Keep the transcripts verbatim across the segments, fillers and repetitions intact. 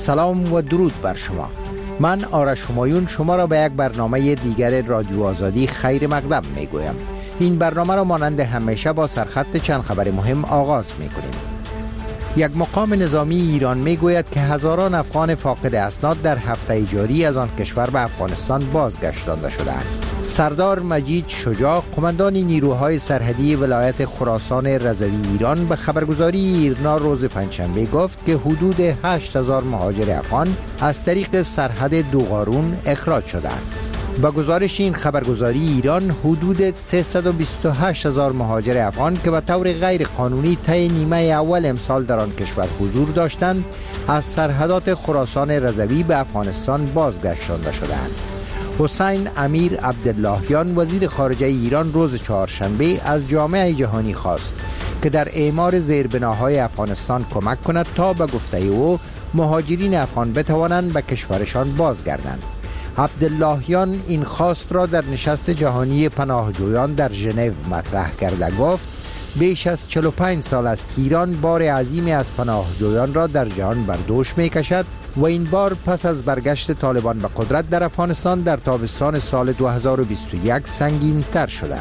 سلام و درود بر شما. من آرش همایون شما را به یک برنامه دیگر رادیو آزادی خیر مقدم می گویم. این برنامه را مانند همیشه با سرخط چند خبر مهم آغاز می کنیم. یک مقام نظامی ایران می گوید که هزاران افغان فاقد اسناد در هفته جاری از آن کشور به افغانستان بازگشتانده شدند. سردار مجید شجاع، قماندان نیروهای سرحدی ولایت خراسان رضوی ایران، به خبرگزاری ایرنا روز پنجشنبه گفت که حدود هشت هزار مهاجر افغان از طریق سرحد دوغارون اخراج شدند. با گزارش این خبرگزاری ایران، حدود سیصد و بیست و هشت هزار مهاجر افغان که به طور غیر قانونی طی نیمه اول امسال در آن کشور حضور داشتند، از سرحدات خراسان رضوی به افغانستان بازگشتانده شدند. حسین امیر عبداللهیان، وزیر خارجه ایران، روز چهارشنبه از جامعه جهانی خواست که در اعمار زیربناهای افغانستان کمک کند تا به گفته او مهاجرین افغان بتوانند به کشورشان بازگردند. عبداللهیان این خواست را در نشست جهانی پناهجویان در ژنو مطرح کرده. گفت بیش از چهل و پنج سال است که ایران بار عظیمی از پناهجویان را در جهان بر دوش می کشد و این بار پس از برگشت طالبان به قدرت در افغانستان در تابستان سال دو هزار و بیست و یک سنگین تر شده.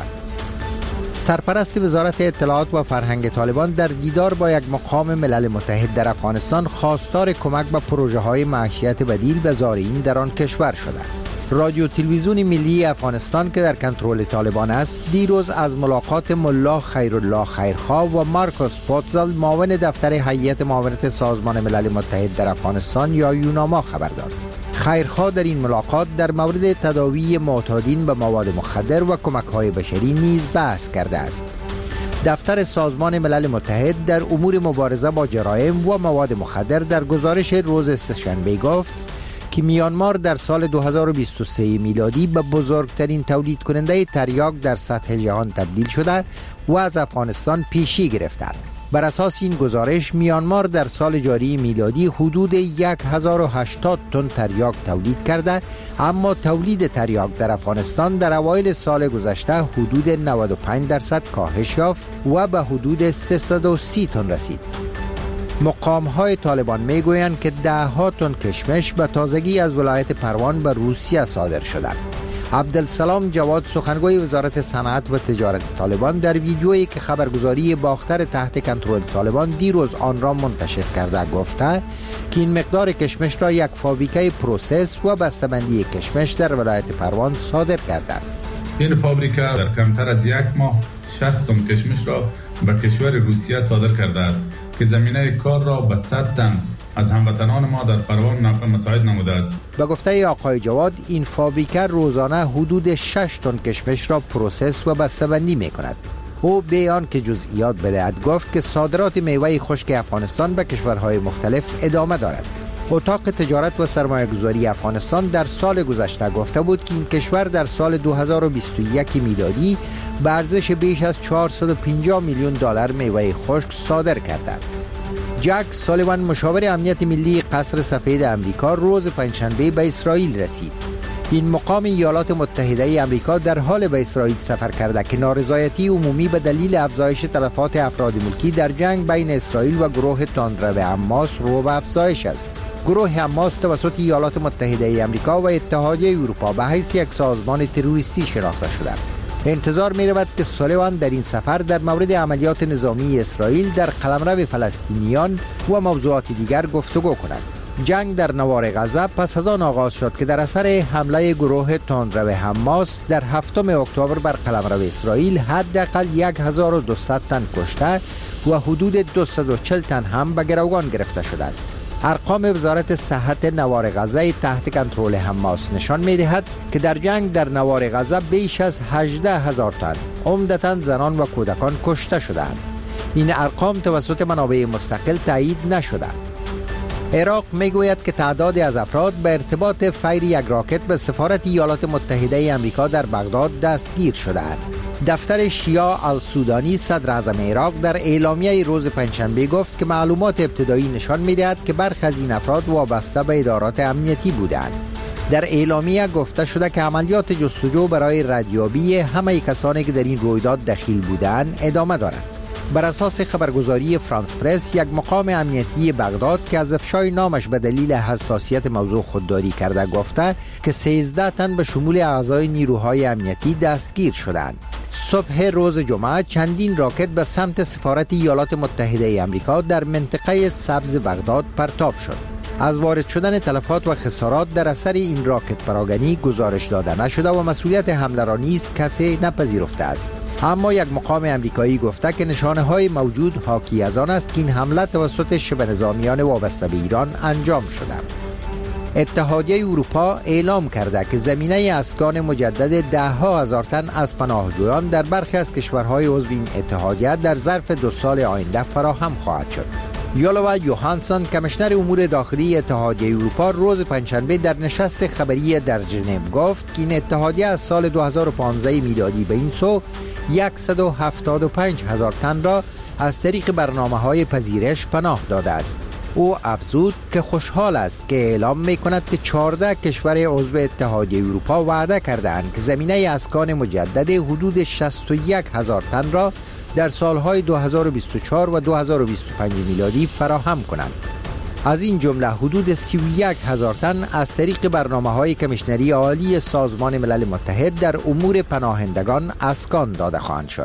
سرپرست وزارت اطلاعات و فرهنگ طالبان در دیدار با یک مقام ملل متحد در افغانستان خواستار کمک به پروژه های معیشت بدیل به زائرین در آن کشور شده. رادیو تلویزیون ملی افغانستان که در کنترل طالبان است، دیروز از ملاقات ملا خیرالله خیرخواه و مارکوس پوتزل، معاون دفتر هیئت معاونت سازمان ملل متحد در افغانستان یا یوناما خبر داد. خیرخواه در این ملاقات در مورد تداوی معتادین به مواد مخدر و کمک‌های بشری نیز بحث کرده است. دفتر سازمان ملل متحد در امور مبارزه با جرایم و مواد مخدر در گزارش روز سه‌شنبه گفت که میانمار در سال دو هزار و بیست و سه میلادی به بزرگترین تولید کننده تریاک در سطح جهان تبدیل شده و از افغانستان پیشی گرفته. بر اساس این گزارش، میانمار در سال جاری میلادی حدود هزار و هشتاد تن تریاک تولید کرده، اما تولید تریاک در افغانستان در اوایل سال گذشته حدود نود و پنج درصد کاهش یافت و به حدود سیصد و سی تن رسید. مقام های طالبان می گویند که ده ها تن کشمش به تازگی از ولایت پروان به روسیه صادر شده. عبدالسلام جواد، سخنگوی وزارت صنعت و تجارت طالبان، در ویدیویی که خبرگزاری باختر تحت کنترل طالبان دیروز آن را منتشر کرده گفته که این مقدار کشمش را یک فابریکه پروسس و بسته‌بندی کشمش در ولایت پروان صادر کرده. این فابریکه در کمتر از یک ماه شصت تن کشمش را به کشور روسیه صادر کرده است که زمینه کار را به صد تن از هموطنان ما در پروان مساعد نموده است. به گفته آقای جواد، این فابریکه روزانه حدود شش تن کشمش را پروسس و بسته‌بندی می کند. او بیان که جزئیات بدهد گفت که صادرات میوه خشک افغانستان به کشورهای مختلف ادامه دارد. اتاق تجارت و سرمایه‌گذاری افغانستان در سال گذشته گفته بود که این کشور در سال دو هزار و بیست و یک میلادی به ارزش بیش از چهارصد و پنجاه میلیون دلار میوه خشک صادر کرده. جک سالیوان، مشاور امنیت ملی قصر سفید آمریکا، روز پنجشنبه به اسرائیل رسید. این مقام ایالات متحده آمریکا در حال به اسرائیل سفر کرده که نارضایتی عمومی به دلیل افزایش تلفات افراد ملکی در جنگ بین اسرائیل و گروه تندرو حماس رو به افزایش است. گروه حماس توسط ایالات متحده آمریکا و اتحادیه اروپا به حیث یک سازمان تروریستی شناخته شده. انتظار می رود که سالیوان در این سفر در مورد عملیات نظامی اسرائیل در قلمرو فلسطینیان و موضوعات دیگر گفتگو کند. جنگ در نوار غزه پس از آن آغاز شد که در اثر حمله گروه تندرو حماس در هفتم اکتبر بر قلمرو اسرائیل حداقل هزار و دویست تن کشته و حدود دویست و چهل تن هم به گروگان گرفته شدند. ارقام وزارت صحت نوار غزه تحت کنترل حماس نشان می‌دهد که در جنگ در نوار غزه بیش از هجده هزار تن عمدتاً زنان و کودکان کشته شدند. این ارقام توسط منابع مستقل تایید نشده. عراق میگوید که تعدادی از افراد به ارتباط فیر یک راکت به سفارت ایالات متحده آمریکا در بغداد دستگیر شده‌اند. دفتر شیعه السودانی صدر اعظم عراق در اعلامیه روز پنجشنبه گفت که معلومات ابتدایی نشان می‌دهد که برخی از این افراد وابسته به ادارات امنیتی بودند. در اعلامیه گفته شده که عملیات جستجو برای ردیابی همه کسانی که در این رویداد دخیل بودند ادامه دارد. بر اساس خبرگزاری فرانس پرس، یک مقام امنیتی بغداد که از افشای نامش به دلیل حساسیت موضوع خودداری کرده گفته که سیزده تن به شمول اعضای نیروهای امنیتی دستگیر شدند. صبح روز جمعه چندین راکت به سمت سفارت ایالات متحده آمریکا در منطقه سبز بغداد پرتاب شد. از وارد شدن تلفات و خسارات در اثر این راکت پراگنی گزارش داده نشده و مسئولیت حمله را نیز کسی نپذیرفته است. اما یک مقام امریکایی گفته که نشانه های موجود حاکی از آن است که این حمله توسط شبه نظامیان وابسته به ایران انجام شده. اتحادیه اروپا اعلام کرده که زمینه اسکان مجدد ده ها هزار تن از پناهجویان در برخی از کشورهای عضو این اتحادیه در ظرف دو سال آینده فراهم خواهد شد. یولوا یوهانسون کمیشنر امور داخلی اتحادیه اروپا روز پنجشنبه در نشست خبری در ژنو گفت که این اتحادیه از سال دو هزار و پانزده میلادی به این سو صد و هفتاد و پنج هزار تن را از طریق برنامه‌های پذیرش پناه داده است. او افزود که خوشحال است که اعلام می‌کند که چهارده کشور عضو اتحادیه اروپا وعده کرده‌اند که زمینه اسکان مجدد حدود شصت و یک هزار تن را در سالهای دو هزار و بیست و چهار و دو هزار و بیست و پنج میلادی فراهم کنند. از این جمله حدود سی و یک هزار تن از طریق برنامه‌های کمیشنری عالی سازمان ملل متحد در امور پناهندگان اسکان داده خواهند شد.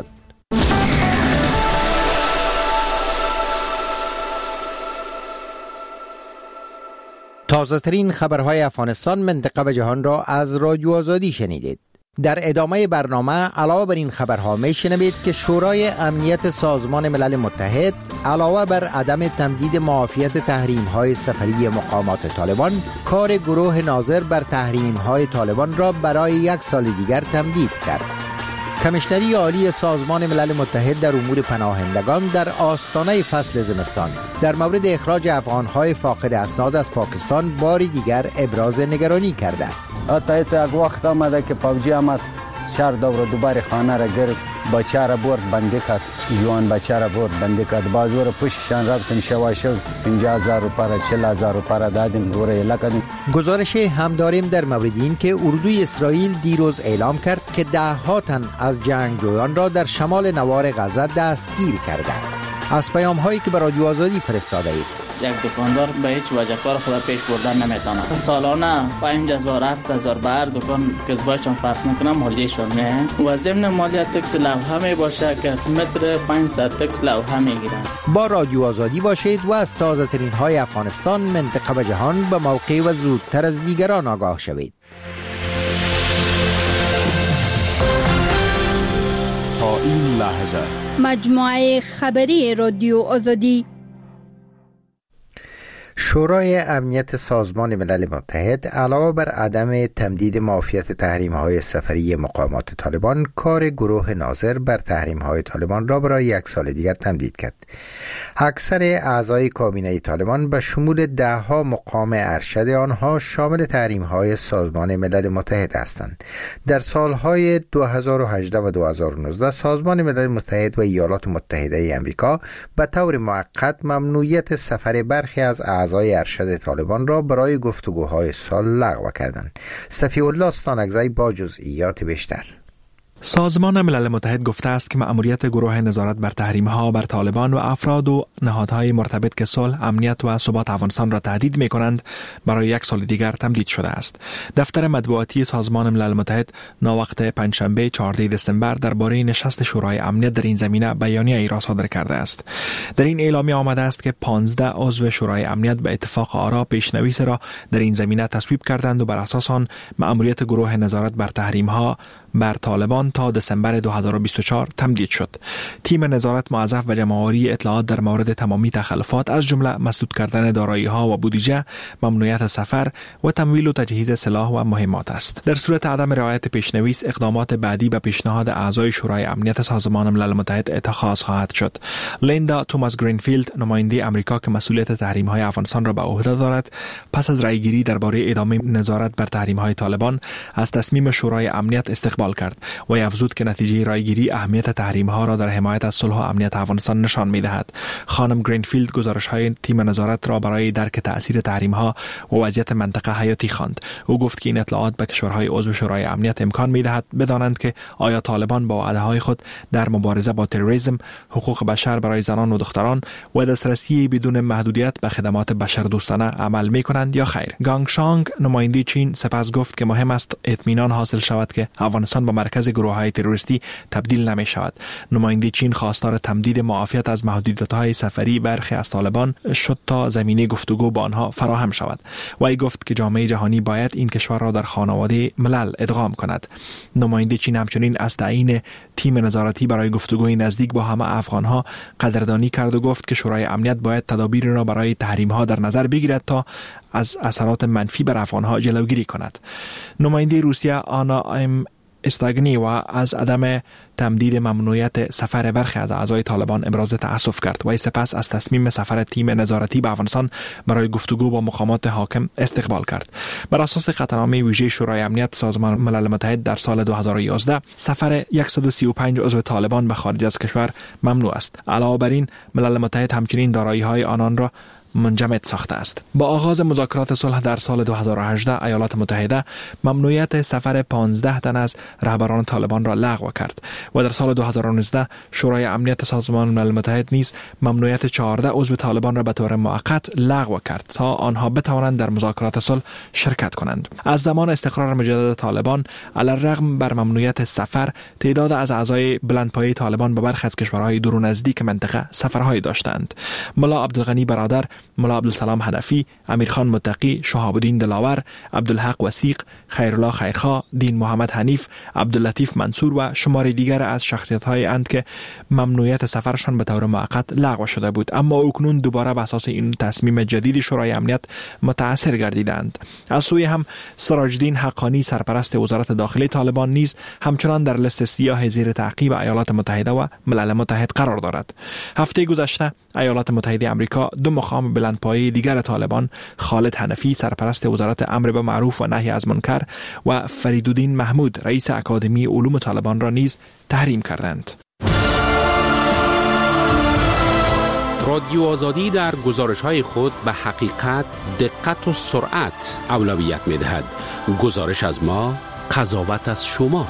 تازه ترین خبرهای افغانستان، منطقه و جهان را از رادیو آزادی شنیدید. در ادامه برنامه علاوه بر این خبرها میشنوید که شورای امنیت سازمان ملل متحد علاوه بر عدم تمدید معافیت تحریم‌های سفری مقامات طالبان، کار گروه ناظر بر تحریم‌های طالبان را برای یک سال دیگر تمدید کرد. کمیشنری عالی سازمان ملل متحد در امور پناهندگان در آستانه فصل زمستان در مورد اخراج افغان‌های فاقد اسناد از پاکستان باری دیگر ابراز نگرانی کرده. تا یک وقت آمده که پاوجی آمد شهر دور دوباره خانه را گرفت، بچه را برد بنده کرد، جوان بچه را برد بنده کرد، بازو را پشتشان رفتیم شواشو پنجاه هزار روپیه چهل هزار روپیه دادیم دوره لکدیم. گزارش هم داریم در مورد این که اردوی اسرائیل دیروز اعلام کرد که ده ها تن از جنگجویان را در شمال نوار غزه دستگیر کرده. از پیام هایی که به رادیو آزادی فرستاده اید، یک دکاندار به هیچ وجه کار خود پیش بردن نمیتونه. سالانه پنج هزار هفت هزار بر دکان کسبایشان فرض میکنم مالیشون میه و ضمن مالیات تکس لوحه می باشه که متر پانصد تکس لوحه میگیرن. با رادیو آزادی باشید و از تازه ترین های افغانستان، منطقه و جهان به موقع و زودتر از دیگران آگاه شوید. تا این لحظه مجموعه خبری رادیو آزادی. شورای امنیت سازمان ملل متحد علاوه بر عدم تمدید معافیت تحریم‌های سفری مقامات طالبان، کار گروه ناظر بر تحریم‌های طالبان را برای یک سال دیگر تمدید کرد. اکثر اعضای کابینه طالبان به شمول ده ها مقام ارشد آنها شامل تحریم‌های سازمان ملل متحد هستند. در سالهای دو هزار و هجده و دو هزار و نوزده سازمان ملل متحد و ایالات متحده آمریکا به طور موقت ممنوعیت سفر برخی از اعضای ارشد طالبان را برای گفتگوهای سال لغو کردند. صفی الله استانکزی با جزئیات بیشتر. سازمان ملل متحد گفته است که مأموریت گروه نظارت بر تحریم‌ها بر طالبان و افراد و نهادهای مرتبط که صلح، امنیت و ثبات افغانستان را تهدید می‌کنند برای یک سال دیگر تمدید شده است. دفتر مطبوعاتی سازمان ملل متحد ناوقت پنجشنبه چهاردهم دسامبر درباره نشست شورای امنیت در این زمینه بیانیه‌ای را صادر کرده است. در این اعلامیه آمده است که پانزده عضو شورای امنیت به اتفاق آرا پیش‌نویس را در این زمینه تصویب کردند و بر اساس آن مأموریت گروه نظارت بر تحریم‌ها بر طالبان تا دسامبر دو هزار و بیست و چهار تمدید شد. تیم نظارت موظف به جمع‌آوری اطلاعات در مورد تمامی تخلفات از جمله مسدود کردن دارایی‌ها و بودجه، ممنوعیت سفر و تمویل و تجهیز سلاح و مهمات است. در صورت عدم رعایت پیشنویس، اقدامات بعدی به پیشنهاد اعضای شورای امنیت سازمان ملل متحد اتخاذ خواهد شد. لیندا توماس گرینفیلد، نماینده آمریکا که مسئولیت تحریم‌های افغانستان را به عهده دارد، پس از رأیگیری درباره ادامه نظارت بر تحریم‌های طالبان از تصمیم شورای امنیت استقبال کرد و و افزود که نتیجه رایگیری اهمیت تحریم ها را در حمایت از صلح و امنیت افغانستان نشان می‌دهد. خانم گرینفیلد گزارش های تیم نظارت را برای درک تأثیر تحریم ها و وضعیت منطقه حیاتی خواند. او گفت که این اطلاعات به کشورهای عضو شورای امنیت امکان می‌دهد بدانند که آیا طالبان با وعده‌های خود در مبارزه با تروریسم، حقوق بشر برای زنان و دختران و دسترسی بدون محدودیت به خدمات بشردوستانه عمل می‌کنند یا خیر. گانگ شانگ نماینده چین سپس گفت که مهم است اطمینان حاصل شود که افغانستان به مرکز گروه‌های تروریستی تبدیل نمی‌شود. نماینده چین خواستار تمدید معافیت از محدودیت‌های سفری برخی از طالبان شد تا زمینه گفتگو با آنها فراهم شود. وی گفت که جامعه جهانی باید این کشور را در خانواده ملل ادغام کند. نماینده چین همچنین از تعیین تیم نظارتی برای گفتگوی نزدیک با همه افغان‌ها قدردانی کرد و گفت که شورای امنیت باید تدابیر را برای تحریم‌ها در نظر بگیرد تا از اثرات منفی بر افغان‌ها جلوگیری کند. نماینده روسیه آنا ام استاگنی و از عدم تمدید ممنوعیت سفر برخی از اعضای طالبان ابراز تأسف کرد و سپس از تصمیم سفر تیم نظارتی به افغانستان برای گفتگو با مقامات حاکم استقبال کرد. بر اساس خطرنامه ویژه شورای امنیت سازمان ملل متحد در سال دو هزار و یازده سفر صد و سی و پنج عضو طالبان به خارج از کشور ممنوع است. علاوه بر این ملل متحد همچنین دارایی‌های آنان را منجمد ساخته است. با آغاز مذاکرات صلح در سال دو هزار و هجده ایالات متحده ممنوعیت سفر پانزده تن از رهبران طالبان را لغو کرد و در سال دو هزار و نوزده شورای امنیت سازمان ملل متحد نیز ممنوعیت چهارده عضو طالبان را به طور موقت لغو کرد تا آنها بتوانند در مذاکرات صلح شرکت کنند. از زمان استقرار مجدد طالبان علی‌الرغم بر ممنوعیت سفر تعداد از اعضای بلندپایه طالبان به برخی از کشورهای دور و نزدیک منطقه سفرهای داشتند. ملا عبدالغنی برادر، ملا عبدالسلام حنفی، امیرخان متقی، شهاب الدین دلاور، عبدالحق وثیق، خیرالله خیرخواه، دین محمد حنیف، عبداللطیف منصور و شماری دیگر از شخصیت‌های اند که ممنوعیت سفرشان به طور موقت لغو شده بود، اما اکنون دوباره به اساس این تصمیم جدید شورای امنیت متأثر گردیدند. از سوی هم سراج الدین حقانی سرپرست وزارت داخلی طالبان نیز همچنان در لیست سیاه زیر تعقیب ایالات متحده و ملل متحد قرار دارد. هفته گذشته ایالات متحده آمریکا دو مقام بلندپایه دیگر طالبان، خالد حنفی سرپرست وزارت امر به معروف و نهی از منکر و فریدالدین محمود رئیس اکادمی علوم طالبان را نیز تحریم کردند. رادیو آزادی در گزارش‌های خود به حقیقت، دقت و سرعت اولویت می‌دهد. گزارش از ما، قضاوت از شما.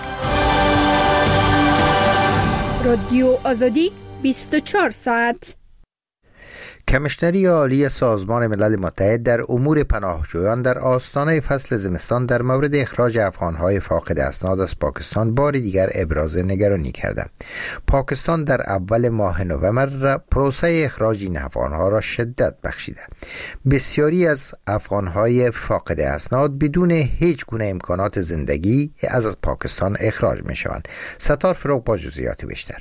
رادیو آزادی بیست و چهار ساعت. کمیشنری عالی سازمان ملل متحد در امور پناهجویان در آستانه فصل زمستان در مورد اخراج افغان‌های فاقد اسناد از پاکستان بار دیگر ابراز نگرانی کرده. پاکستان در اول ماه نوامبر پروسه اخراج این افغان‌ها را شدت بخشیده. بسیاری از افغان‌های فاقد اسناد بدون هیچ گونه امکانات زندگی از از پاکستان اخراج می‌شوند. ستار فروغ با جزئیات بیشتر.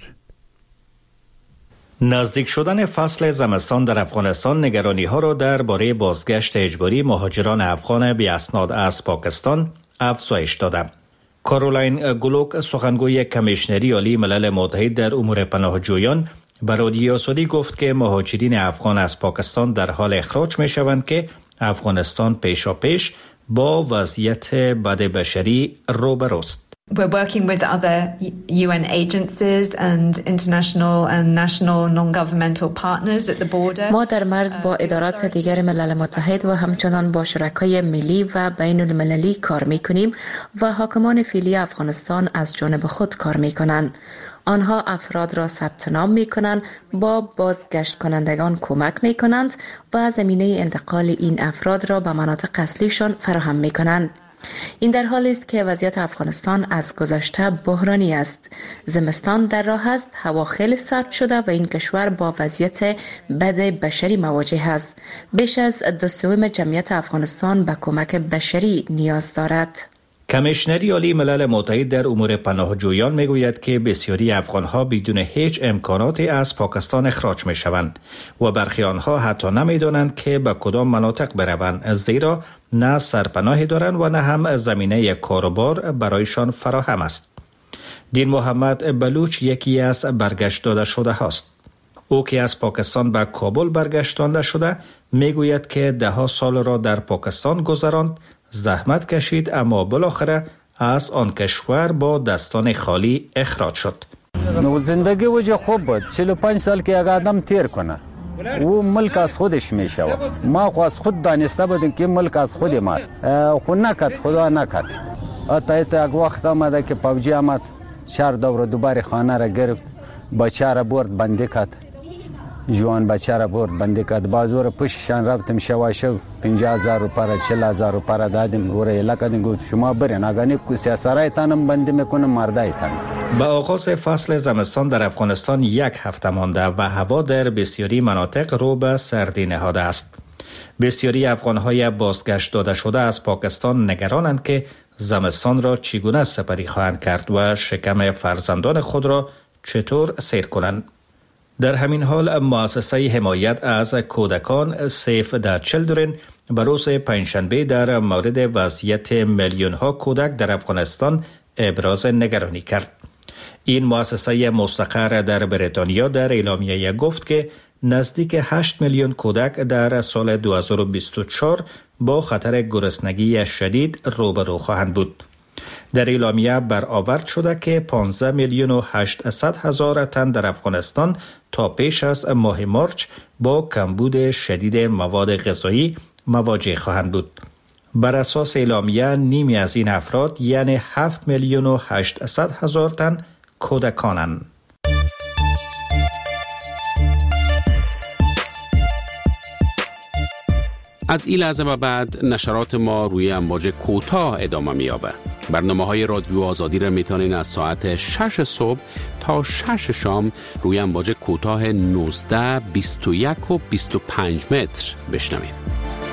نزدیک شدن فصل زمستان در افغانستان نگرانی ها را درباره بازگشت اجباری مهاجران افغان بی اسناد از پاکستان افزایش داده. کارولین گلوک سخنگوی کمیشنری عالی ملل متحد در امور پناهجویان به رادیو آزادی گفت که مهاجرین افغان از پاکستان در حال اخراج می شوند که افغانستان پیشاپیش با وضعیت بد بشری روبروست. We're working with other U N agencies and international and national non-governmental partners at the border. ما در مرز با ادارات دیگر ملل متحد و همچنان با شرکای ملی و بین المللی کار می‌کنیم و حاکمان فعلی افغانستان از جانب خود کار می‌کنند. آنها افراد را ثبت نام می‌کنند، با بازگشت کنندگان کمک می‌کنند و زمینه انتقال این افراد را به مناطق اصلیشان فراهم می‌کنند. این در حالی است که وضعیت افغانستان از گذشته بحرانی است. زمستان در راه است، هوا خیلی سرد شده و این کشور با وضعیت بد بشری مواجه است. بیش از دو سوم جمعیت افغانستان به کمک بشری نیاز دارد. کمیشنری عالی ملل متحد در امور پناهجویان میگوید که بسیاری افغانها بدون هیچ امکاناتی از پاکستان اخراج می شوند و برخی آنها حتی نمیدانند که به کدام مناطق بروند، زیرا نه سرپناهی دارند و نه هم زمینه کاروبار برایشان فراهم است. دین محمد بلوچ یکی از برگشت داده شده هاست. او که از پاکستان به کابل برگشتانده شده میگوید که ده ها سال را در پاکستان گذراند، زحمت کشید، اما بالاخره از آن کشور با دستان خالی اخراج شد. زندگی وجه خوب بود. چهل و پنج سال که اگه آدم تیر کنه او ملک از خودش میشه. ما خو از خود دانسته بودیم که ملک از خود ماست، خو نکد، خدا نکد. حتی یک وقت آمده که پابجی آمد شهر دور دوباره خانه را گرفت، بچه را برد بنده کرد، جوان بچه را برد بنده کرد. بازور پشتشان رفتم شواشو پنجاه هزار روپیه چهل هزار روپیه دادیم. گوره لکدیم گفت شما برین اگانی کسی سرایتانم بنده میکنم مردایتان. با آغاز فصل زمستان در افغانستان یک هفته مانده و هوا در بسیاری مناطق رو به سردی نهاده است. بسیاری افغانهای بازگشت داده شده از پاکستان نگرانند که زمستان را چگونه سپری خواهند کرد و شکم فرزندان خود را چطور سیر کنند. در همین حال مؤسسه حمایت از کودکان سیف د چیلدرن به روز پنجشنبه در مورد وضعیت میلیون ها کودک در افغانستان ابراز نگرانی کرد. این مؤسسه مستقر در بریتانیا در اعلامیه گفت که نزدیک هشت میلیون کودک در سال دو هزار و بیست و چهار با خطر گرسنگی شدید روبرو خواهند بود. در اعلامیه برآورد شده که پانزده میلیون و هشتصد هزار تن در افغانستان تا پیش از ماه مارچ با کمبود شدید مواد غذایی مواجه خواهند بود. بر اساس اعلامیه نیمی از این افراد یعنی هفت میلیون و هشتصد هزار تن کودکانند. از این لحظه و بعد نشرات ما روی امواج کوتاه ادامه می‌یابد. برنامه‌های رادیو آزادی را میتونین از ساعت شش صبح تا شش شام روی امواج کوتاه نوزده، بیست و یک و بیست و پنج متر بشنوید.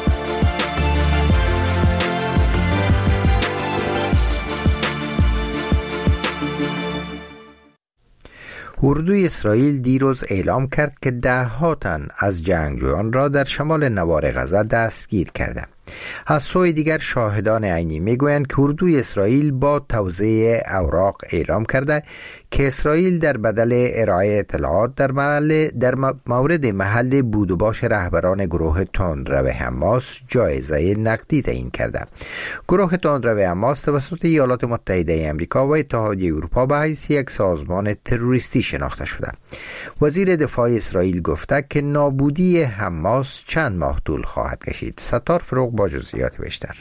اردوی اسرائیل دیروز اعلام کرد که ده ها تن از جنگجویان را در شمال نوار غزه دستگیر کرده. از سوی دیگر شاهدان عینی میگویند که اردوی اسرائیل با توزیع اوراق اعلام کرده که اسرائیل در بدل ارائه اطلاعات در محل در مورد محل بود و باش رهبران گروه تندرو حماس جایزه نقدی تعیین کرده. گروه تندرو حماس توسط ایالات متحده آمریکا و اتحادیه اروپا به حیث یک سازمان تروریستی شناخته شده. وزیر دفاع اسرائیل گفته که نابودی حماس چند ماه طول خواهد کشید. ستار فروغ با جزئیات بیشتر.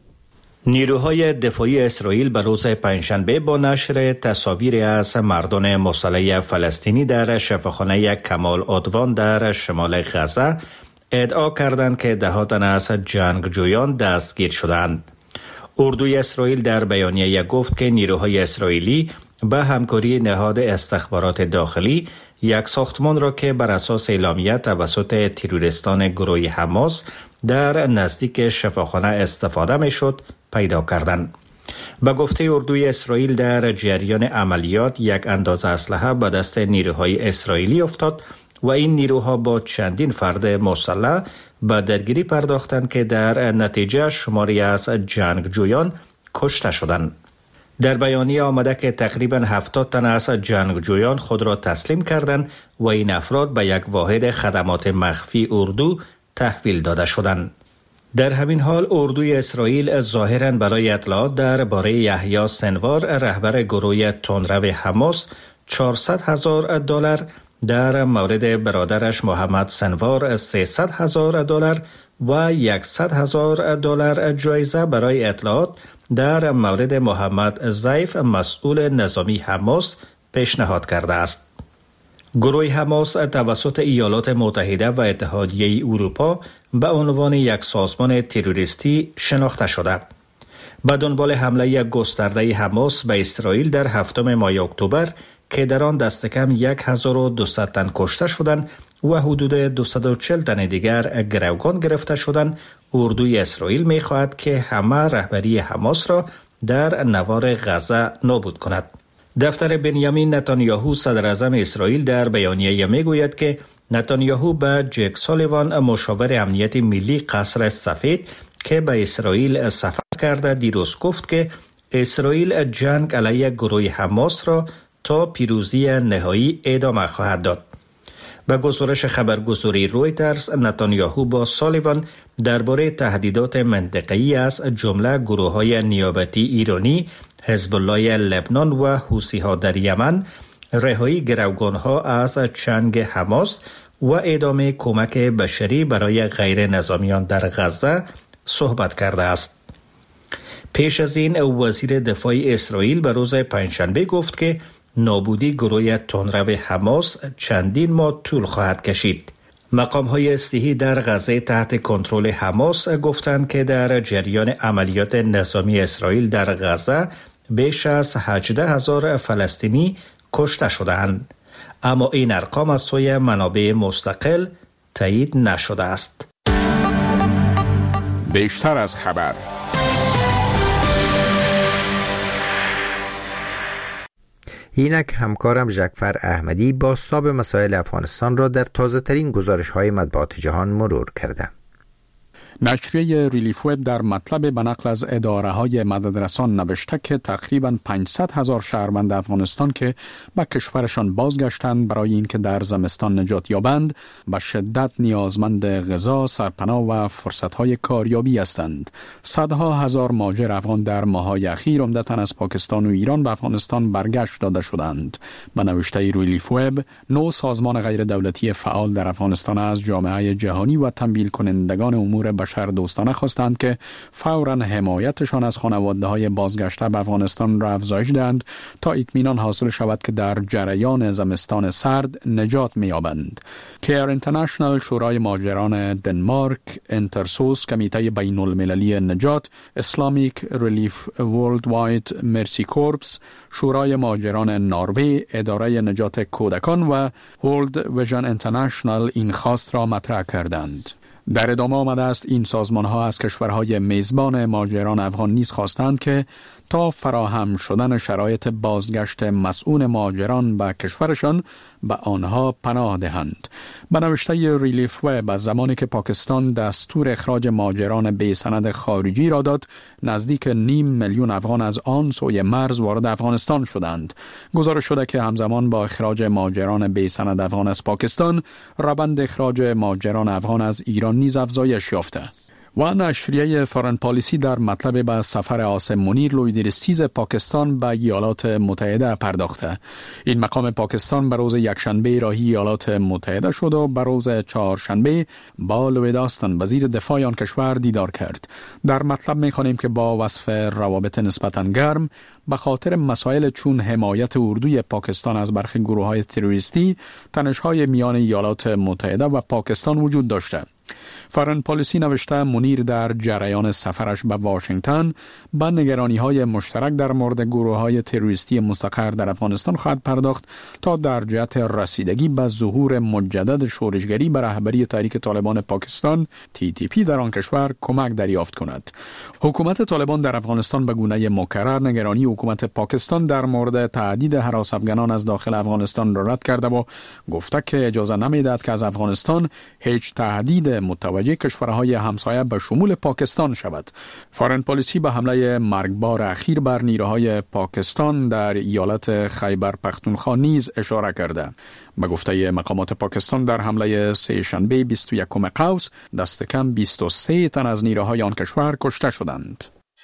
نیروهای دفاعی اسرائیل به روز پنجشنبه با نشر تصاویر از مردان مسلح فلسطینی در شفاخانه کمال عدوان در شمال غزه ادعا کردند که ده ها تن از جنگجویان دستگیر شدند. اردوی اسرائیل در بیانیه گفت که نیروهای اسرائیلی به همکاری نهاد استخبارات داخلی یک ساختمان را که بر اساس اعلامیه توسط تروریستان گروه حماس در نزدیک شفاخانه استفاده می شد پیدا کردند. به گفته اردوی اسرائیل در جریان عملیات یک اندازه اسلحه به دست نیروهای اسرائیلی افتاد و این نیروها با چندین فرد مسلح به درگیری پرداختند که در نتیجه شماری از جنگجویان کشته شدند. در بیانیه آمده که تقریباً هفتاد تن از جنگجویان خود را تسلیم کردند و این افراد به یک واحد خدمات مخفی اردو تحویل داده شدند. در همین اردوی اردوی اسرائیل ظاهراً برای اطلاعات درباره یحیی سنوار رهبر گروه تندرو حماس چهارصد هزار دلار، در مورد برادرش محمد سنوار سیصد هزار دلار و صد هزار دلار جایزه برای اطلاعات در مورد محمد زیف مسئول نظامی حماس پیشنهاد کرده است. گروه حماس توسط ایالات متحده و اتحادیه اروپا به عنوان یک سازمان تروریستی شناخته شده. به دنبال حمله گسترده حماس به اسرائیل در هفتم ماه اکتبر که در آن دست کم هزار و دویست تن کشته شدند و حدود دویست و چهل تن دیگر گروگان گرفته شدند، اردوی اسرائیل می خواهد که همه رهبری حماس را در نوار غزه نابود کند. دفتر بنیامین نتانیاهو صدر اعظم اسرائیل در بیانیه می گوید که نتانیاهو به جک سالیوان مشاور امنیت ملی قصر سفید که به اسرائیل سفر کرده دیروز گفت که اسرائیل جنگ علیه گروه حماس را تا پیروزی نهایی ادامه خواهد داد. به گزارش خبرگزاری رویترز، نتانیاهو با سالیوان درباره تهدیدات منطقه‌ای از جمله گروه‌های نیابتی ایرانی حزب الله لبنان و حوثی ها در یمن رهایی گروگان ها از چنگ حماس و ادامه کمک بشری برای غیر نظامیان در غزه صحبت کرده است. پیش از این وزیر دفاع اسرائیل به روز پنجشنبه گفت که نابودی گروه تندرو حماس چندین ماه طول خواهد کشید. مقام‌های اصلیحی در غزه تحت کنترل حماس گفتند که در جریان عملیات نظامی اسرائیل در غزه بیش از هجده هزار فلسطینی کشته شدند، اما این ارقام از سوی منابع مستقل تایید نشده است. بیشتر از خبر. اینک همکارم ژکفر احمدی بازتاب مسائل افغانستان را در تازه ترین گزارش های مطبوعات جهان مرور کرده. نشریه ریلیف وب در مطلب به نقل از اداره های مددرسان نوشته که تقریباً پانصد هزار شهروند افغانستان که به کشورشان بازگشتند برای اینکه در زمستان نجات یابند به شدت نیازمند غذا، سرپناه و فرصت‌های کاریابی هستند. صدها هزار مهاجر افغان در ماه‌های اخیر عمدتاً از پاکستان و ایران به افغانستان برگشت داده شدند. به نوشته ریلیف وب، نو سازمان غیر دولتی فعال در افغانستان از جامعه جهانی و تمویل کنندگان امور بشر دوستانه خواستند که فوراً حمایتشان از خانواده‌های بازگشته به افغانستان را افزایش دهند تا اطمینان حاصل شود که در جریان زمستان سرد نجات می‌یابند. کیر اینترنشنال، شورای مهاجران دنمارک، انترسوس، کمیته بین المللی نجات، اسلامیک ریلیف ورلد واید مرسی کورپس، شورای مهاجران نروژ، اداره نجات کودکان و ورلد ویژن اینترنشنال این خواست را مطرح کردند. در ادامه آمده است این سازمان‌ها از کشورهای میزبان مهاجران افغان نیز خواستند که تا فراهم شدن شرایط بازگشت مسئول مهاجران به کشورشان به آنها پناه دهند. به نوشته ریلیف وب، از زمانی که پاکستان دستور اخراج مهاجران بی سند خارجی را داد، نزدیک نیم میلیون افغان از آن سوی مرز وارد افغانستان شدند. گزارش شده که همزمان با اخراج مهاجران بی سند افغان از پاکستان، روند اخراج مهاجران افغان از ایران نیز افزایش یافته. و نشریه فارن پالیسی در مطلب به سفر عاصم منیر لویدرستیز پاکستان به ایالات متحده پرداخته. این مقام پاکستان به روز یکشنبه راهی ایالات متحده شد و به روز چهارشنبه با لوید آستن وزیر دفاع آن کشور دیدار کرد. در مطلب می‌خوانیم که با وصف روابط نسبتاً گرم به خاطر مسائل چون حمایت اردوی پاکستان از برخی گروه‌های تروریستی، تنش‌های میان ایالات متحده و پاکستان وجود داشته. فارن پالیسی نوشته منیر در جریان سفرش به واشنگتن به نگرانی‌های مشترک در مورد گروه‌های تروریستی مستقر در افغانستان خواهد پرداخت تا در جهت رسیدگی به ظهور مجدد شورشگری به رهبری تحریک طالبان پاکستان تی تی پی در آن کشور کمک دریافت کند. حکومت طالبان در افغانستان به گونه مکرر نگرانی حکومت پاکستان در مورد تهدید هراس افغانان از داخل افغانستان را رد کرده و گفته که اجازه نمی‌دهد که از افغانستان هیچ تهدید متوجه کشورهای همسایه به شمول پاکستان شود. فارن پالیسی به حمله مرگبار اخیر بر نیروهای پاکستان در ایالت خیبر پختونخوا نیز اشاره کرده. به گفته مقامات پاکستان در حمله سه شنبه بیست و یکم قوس دست کم بیست و سه تن از نیروهای آن کشور کشته شدند.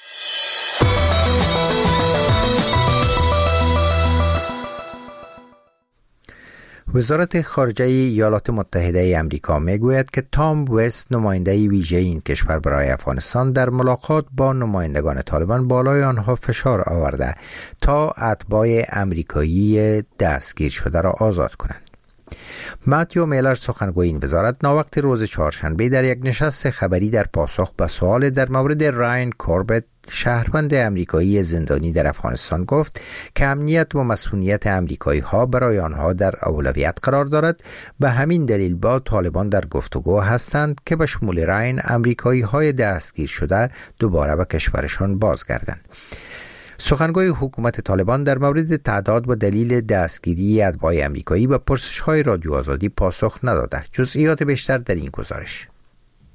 وزارت خارجه ایالات متحده آمریکا میگوید که تام وست، نماینده ویژه این کشور برای افغانستان، در ملاقات با نمایندگان طالبان بالای آنها فشار آورده تا اتباع آمریکایی دستگیر شده را آزاد کنند. ماتیو میلر، سخنگوی این وزارت، ناوقت روز چهارشنبه در یک نشست خبری در پاسخ به سوال در مورد راین کوربت، شهروند آمریکایی زندانی در افغانستان، گفت که امنیت و مسئولیت آمریکایی ها برای آنها در اولویت قرار دارد. به همین دلیل با طالبان در گفتگو هستند که به شمول راین آمریکایی های دستگیر شده دوباره به کشورشان بازگردند. سخنگوی حکومت طالبان در مورد تعداد و دلیل دستگیری اتباع آمریکایی به پرسش‌های رادیو آزادی پاسخ نداده. جزئیات بیشتر در این گزارش.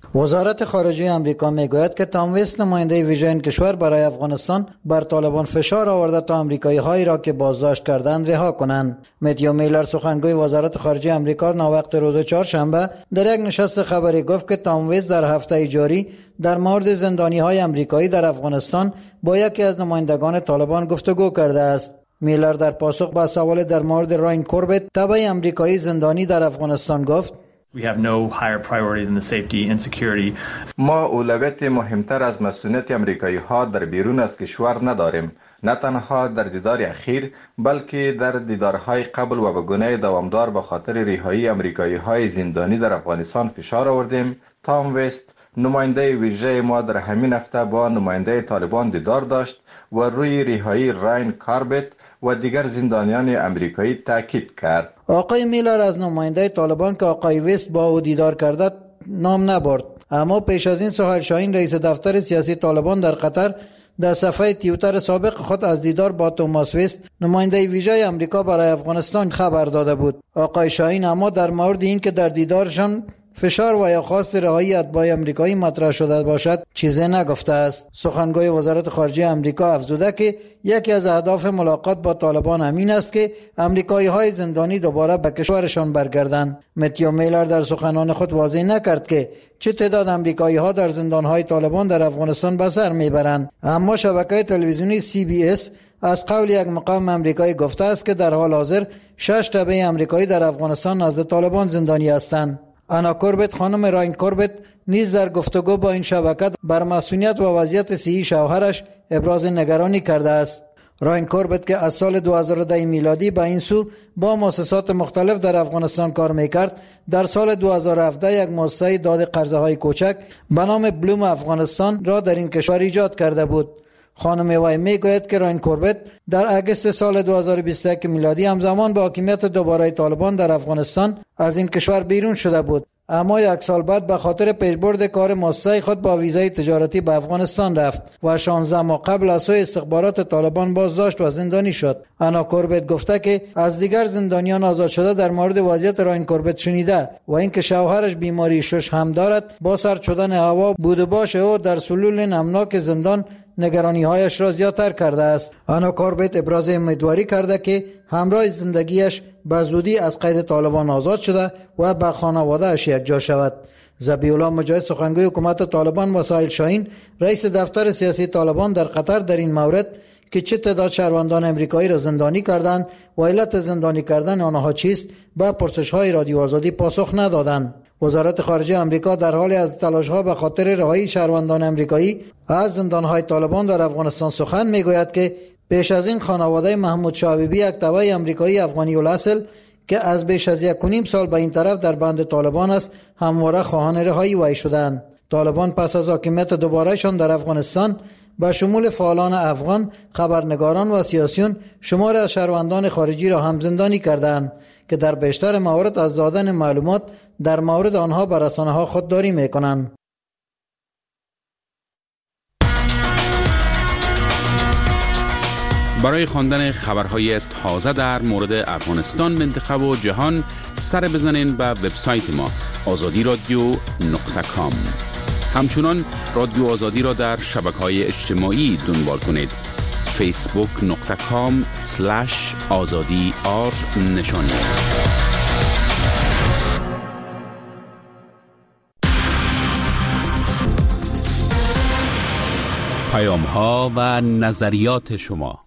وزارت خارجه آمریکا میگوید که تام وست نماینده ویژه این کشور برای افغانستان بر طالبان فشار آورده تا آمریکایی هایی را که بازداشت کردند رها کنند. متیو میلر سخنگوی وزارت خارجه آمریکا ناوقت روز چهارشنبه در یک نشست خبری گفت که تام وست در هفته جاری در مورد زندانی های آمریکایی در افغانستان با یکی از نمایندگان طالبان گفتگو کرده است. میلر در پاسخ به سوال در مورد راین کوربت تبع آمریکایی زندانی در افغانستان گفت We have no higher priority than the safety and security. ما اولویت مهمتر از مسئولیت آمریکایی ها در بیرون از کشور نداریم، نه تنها در دیدار اخیر بلکه در دیدارهای قبل و به گونه دوامدار به خاطر رهایی آمریکایی های زندانی در افغانستان فشار آوردیم. تام وست نماینده ویژه ما در همین هفته با نماینده طالبان دیدار داشت و روی رهایی راین کوربت و دیگر زندانیان امریکایی تاکید کرد. آقای میلر از نماینده طالبان که آقای وست با او دیدار کرده نام نبرد، اما پیش از این سهیل شاهین رئیس دفتر سیاسی طالبان در قطر در صفحه توییتر سابق خود از دیدار با توماس وست نماینده ویژه آمریکا برای افغانستان خبر داده بود. آقای شاهین اما در مورد این که در دیدارشان فشار و یا خواست رهایی اتباع آمریکایی مطرح شده باشد چیزی نگفته است. سخنگوی وزارت خارجه آمریکا افزوده که یکی از اهداف ملاقات با طالبان همین است که آمریکایی های زندانی دوباره به کشورشان برگردند. متیو میلر در سخنان خود واضح نکرد که چه تعداد آمریکایی ها در زندان های طالبان در افغانستان به سر میبرند، اما شبکه تلویزیونی سی بی اس از قول یک مقام آمریکایی گفته است که در حال حاضر شش تبع آمریکایی در افغانستان نزد طالبان زندانی هستند. آنا کوربت خانم راین کوربت نیز در گفتگو با این شبکه بر مسئولیت و وضعیت صحی شوهرش ابراز نگرانی کرده است. راین کوربت که از سال دو هزار و ده میلادی به این سو با مؤسسات مختلف در افغانستان کار میکرد، در سال دو هزار و هفده یک مؤسسه داد قرضه های کوچک به نام بلوم افغانستان را در این کشور ایجاد کرده بود. خانم وی میگوید که راین کوربت در اگست سال دو هزار و بیست و یک میلادی همزمان با حاکمیت دوباره طالبان در افغانستان از این کشور بیرون شده بود، اما یک سال بعد به خاطر پیشبرد کار مؤسسه خود با ویزای تجارتی به افغانستان رفت و شانزده ماه قبل از سوی استخبارات طالبان بازداشت و زندانی شد. آنا کوربت گفته که از دیگر زندانیان آزاد شده در مورد وضعیت راین کوربت شنیده و اینکه شوهرش بیماری شش هم دارد. با سرد شدن هوا بود و باش او در سلول نمناک زندان نگرانی هایش را زیادتر کرده است. آنا کوربت ابراز امیدواری کرده که همراه زندگیش به زودی از قید طالبان آزاد شده و به خانواده اش یکجا شود. ذبیح الله مجاهد سخنگوی حکومت طالبان و سهیل شاهین رئیس دفتر سیاسی طالبان در قطر در این مورد که چه تعداد شهروندان امریکایی را زندانی کردند و علت زندانی کردن آنها چیست به پرسش‌های رادیو آزادی پاسخ ندادند. وزارت خارجه آمریکا در حال از تلاش‌ها به خاطر رهایی شهروندان امریکایی از زندان‌های طالبان در افغانستان سخن می‌گوید که پیش از این خانواده محمود شاهبیبی یک تبع آمریکایی افغانی الاصل که از بیش از یک و نیم سال به این طرف در بند طالبان است همواره خواهان رهایی وی شدند. طالبان پس از حاکمیت دوبارهشان در افغانستان به شمول فعالان افغان، خبرنگاران و سیاسیون شمار از شهروندان خارجی را هم زندانی کردند که در بیشتر موارد از دادن معلومات در مورد آنها بر رسانه‌ها خودداری می‌کنند. برای خواندن خبرهای تازه در مورد افغانستان، منطقه و جهان سر بزنین به وبسایت ما آزادی رادیو نقطه کام. همچنان رادیو آزادی را در شبکه‌های اجتماعی دنبال کنید. فیسبوک نقطه کام سلش آزادی آر نشانی است. پیام ها و نظریات شما.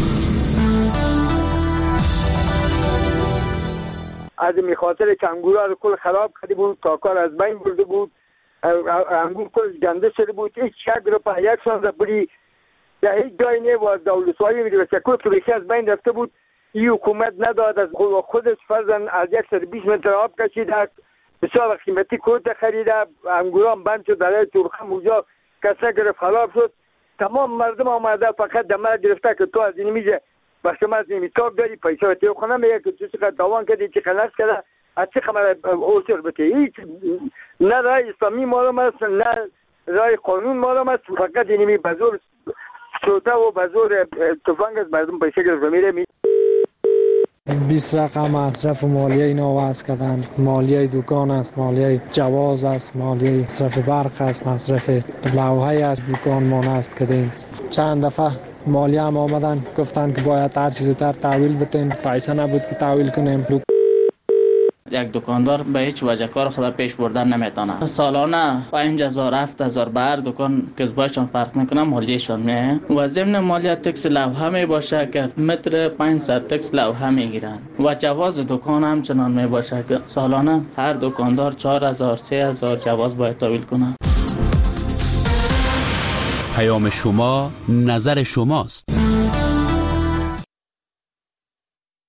از میخاطر که انگورها رو کل خراب کرده بود، کاکار از بین برده بود، انگور کل گنده شده بود، هیچ یک رو په یک سال بری در هیچ جای نه و دولت‌های میدرسه کل ریخی از بین رفته بود. این حکومت نداد از خودش فرزن از یک سر بیست متر آب کشید، بسیار قیمتی کود خریده، انگورها بند شد، در تورخم اونجا کسا گرفت خراب شد. تمام مردم آمده فقط دمه گرفته که تو از این میزه بخش ما از این تاب داری پیسه تیو خونه میگه که تو چقدر دوان کردی، چقدر نست کرده، از چه خمر اوسر بته. هیچ نه رای اسلامی معلوم است، نه رای قانون معلوم است، فقط اینمی بزور سوتا و بزور توفنگ از مردم پیسه گرفت میره می بیست رقم مصرف مالیه اینا وضع کردن. مالیه دکان است، مالیه جواز است، مالیه مصرف برق است، مصرف لوحه است دکان ما نصب کردیم. چند دفعه مالیه هم آمدن گفتن که باید هر چیز زودتر تحویل بتین، پیسه نبود که تحویل کنیم. یک دکاندار به هیچ وجه کار خود پیش بردن نمیتونه. سالانه پنج هزار هفت هزار بر دکان کسبایشان فرق میکنه مالیهشان میه و ضمن مالیه تکس لوحه می باشه که متر پانصد تکس لوحه میگیرن و جواز دکان هم چنان می باشه که سالانه هر دکاندار چهار هزار سه هزار جواز باید تحویل کنه. پیام شما نظر شماست.